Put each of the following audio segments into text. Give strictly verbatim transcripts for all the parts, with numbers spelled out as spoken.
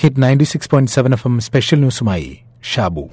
Hit ninety six point seven F M special ന്യൂസുമായി ഷാബു.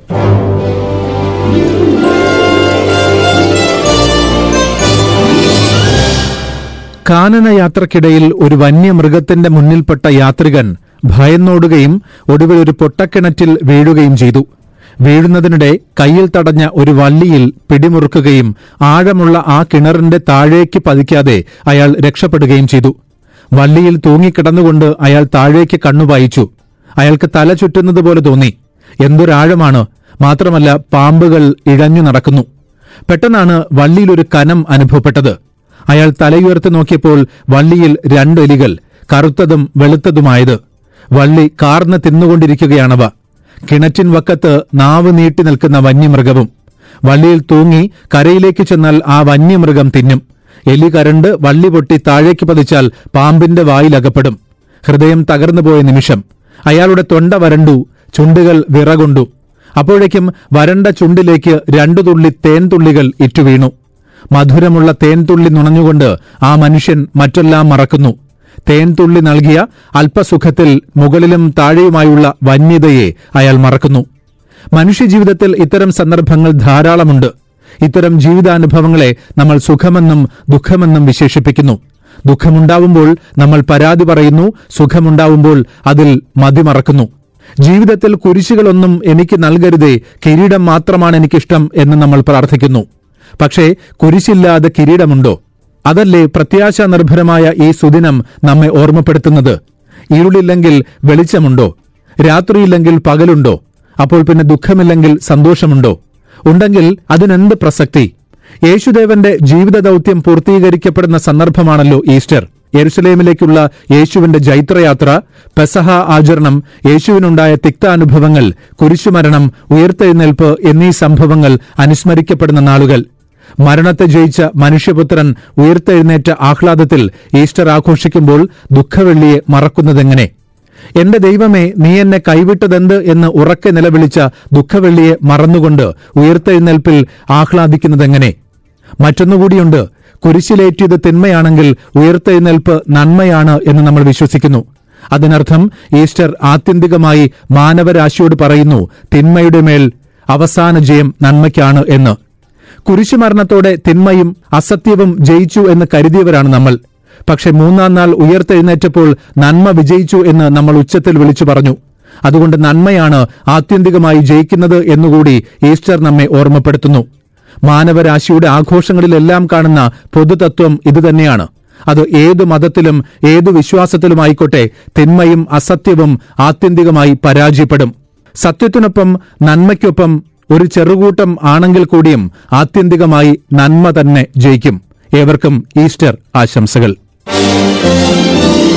കാനന യാത്രക്കിടയിൽ ഒരു വന്യമൃഗത്തിന്റെ മുന്നിൽപ്പെട്ട യാത്രികൻ ഭയന്നോടുകയും ഒടുവിൽ ഒരു പൊട്ടക്കിണറ്റിൽ വീഴുകയും ചെയ്തു. വീഴുന്നതിനിടെ കയ്യിൽ തടഞ്ഞ ഒരു വള്ളിയിൽ പിടിമുറുക്കുകയും ആഴമുള്ള ആ കിണറിന്റെ താഴേക്ക് പതിക്കാതെ അയാൾ രക്ഷപ്പെടുകയും ചെയ്തു. വള്ളിയിൽ തൂങ്ങിക്കിടന്നുകൊണ്ട് അയാൾ താഴേക്ക് കണ്ണുപായിച്ചു. അയാൾക്ക് തല ചുറ്റുന്നതുപോലെ തോന്നി. എന്തൊരാഴമാണ്! മാത്രമല്ല, പാമ്പുകൾ ഇഴഞ്ഞു നടക്കുന്നു. പെട്ടെന്നാണ് വള്ളിയിലൊരു കനം അനുഭവപ്പെട്ടത്. അയാൾ തലയുയർത്തി നോക്കിയപ്പോൾ വള്ളിയിൽ രണ്ടെലികൾ, കറുത്തതും വെളുത്തതുമായത്. വള്ളി കാർന്ന് തിന്നുകൊണ്ടിരിക്കുകയാണവ. കിണറ്റിൻ വക്കത്ത് നാവ് നീട്ടി നിൽക്കുന്ന വന്യമൃഗവും. വള്ളിയിൽ തൂങ്ങി കരയിലേക്ക് ചെന്നാൽ ആ വന്യമൃഗം തിന്നും. എലി കരണ്ട് വള്ളി പൊട്ടി താഴേക്ക് പതിച്ചാൽ പാമ്പിന്റെ വായിലകപ്പെടും. ഹൃദയം തകർന്നുപോയ നിമിഷം. അയാളുടെ തൊണ്ട വരണ്ടു, ചുണ്ടുകൾ വിറകൊണ്ടു. അപ്പോഴേക്കും വരണ്ട ചുണ്ടിലേക്ക് രണ്ടു തുള്ളി തേൻതുള്ളികൾ ഇറ്റുവീണു. മധുരമുള്ള തേൻതുള്ളി നുണഞ്ഞുകൊണ്ട് ആ മനുഷ്യൻ മറ്റെല്ലാം മറക്കുന്നു. തേൻതുള്ളി നൽകിയ അല്പസുഖത്തിൽ മുകളിലും താഴെയുമായുള്ള വന്യതയെ അയാൾ മറക്കുന്നു. മനുഷ്യജീവിതത്തിൽ ഇത്തരം സന്ദർഭങ്ങൾ ധാരാളമുണ്ട്. ഇത്തരം ജീവിതാനുഭവങ്ങളെ നമ്മൾ സുഖമെന്നും ദുഃഖമെന്നും വിശേഷിപ്പിക്കുന്നു. ദുഃഖമുണ്ടാവുമ്പോൾ നമ്മൾ പരാതി പറയുന്നു, സുഖമുണ്ടാവുമ്പോൾ അതിൽ മതിമറക്കുന്നു. ജീവിതത്തിൽ കുരിശുകളൊന്നും എനിക്ക് നൽകരുതേ, കിരീടം മാത്രമാണ് എനിക്കിഷ്ടം എന്ന് നമ്മൾ പ്രാർത്ഥിക്കുന്നു. പക്ഷേ കുരിശില്ലാതെ കിരീടമുണ്ടോ? അതല്ലേ പ്രത്യാശാ നിർഭരമായ ഈ സുദിനം നമ്മെ ഓർമ്മപ്പെടുത്തുന്നത്. ഇരുളില്ലെങ്കിൽ വെളിച്ചമുണ്ടോ? രാത്രിയില്ലെങ്കിൽ പകലുണ്ടോ? അപ്പോൾ പിന്നെ ദുഃഖമില്ലെങ്കിൽ സന്തോഷമുണ്ടോ? ഉണ്ടെങ്കിൽ അതിനെന്ത് പ്രസക്തി? യേശുദേവന്റെ ജീവിത ദൌത്യം പൂർത്തീകരിക്കപ്പെടുന്ന സന്ദർഭമാണല്ലോ ഈസ്റ്റർ. യെരുശലേമിലേക്കുള്ള യേശുവിന്റെ ജൈത്രയാത്ര, പെസഹ ആചരണം, യേശുവിനുണ്ടായ തിക്താനുഭവങ്ങൾ, കുരിശുമരണം, ഉയർത്തെഴുന്നേൽപ്പ് എന്നീ സംഭവങ്ങൾ അനുസ്മരിക്കപ്പെടുന്ന നാളുകൾ. മരണത്തെ ജയിച്ച മനുഷ്യപുത്രൻ ഉയർത്തെഴുന്നേറ്റ ആഹ്ലാദത്തിൽ ഈസ്റ്റർ ആഘോഷിക്കുമ്പോൾ ദുഃഖവെള്ളിയെ മറക്കുന്നതെങ്ങനെ? എന്റെ ദൈവമേ, നീ എന്നെ കൈവിട്ടതെന്ത് എന്ന് ഉറക്കെ നിലവിളിച്ച ദുഃഖവെള്ളിയെ മറന്നുകൊണ്ട് ഉയർത്തെഴുന്നേൽപ്പിൽ ആഹ്ലാദിക്കുന്നതെങ്ങനെ? മറ്റൊന്നുകൂടിയുണ്ട്. കുരിശിലേറ്റിയത് തിന്മയാണെങ്കിൽ ഉയർത്തെഴുന്നേൽപ്പ് നന്മയാണ് എന്ന് നമ്മൾ വിശ്വസിക്കുന്നു. അതിനർത്ഥം ഈസ്റ്റർ ആത്യന്തികമായി മാനവരാശിയോട് പറയുന്നു, തിന്മയുടെ മേൽ അവസാന ജയം നന്മയ്ക്കാണ് എന്ന്. കുരിശുമരണത്തോടെ തിന്മയും അസത്യവും ജയിച്ചു എന്ന് കരുതിയവരാണ് നമ്മൾ. പക്ഷെ മൂന്നാം നാൾ ഉയർത്തെഴുന്നേറ്റപ്പോൾ നന്മ വിജയിച്ചു എന്ന് നമ്മൾ ഉച്ചത്തിൽ വിളിച്ചു പറഞ്ഞു. അതുകൊണ്ട് നന്മയാണ് ആത്യന്തികമായി ജയിക്കുന്നത് എന്നുകൂടി ഈസ്റ്റർ നമ്മെ ഓർമ്മപ്പെടുത്തുന്നു. മാനവരാശിയുടെ ആഘോഷങ്ങളിലെല്ലാം കാണുന്ന പൊതുതത്വം ഇതുതന്നെയാണ്. അത് ഏതു മതത്തിലും ഏതു വിശ്വാസത്തിലുമായിക്കോട്ടെ, തിന്മയും അസത്യവും ആത്യന്തികമായി പരാജയപ്പെടും. സത്യത്തിനൊപ്പം നന്മയ്ക്കൊപ്പം ഒരു ചെറുകൂട്ടം ആണെങ്കിൽ കൂടിയും ആത്യന്തികമായി നന്മ തന്നെ ജയിക്കും. ഏവർക്കും ഈസ്റ്റർ ആശംസകൾ.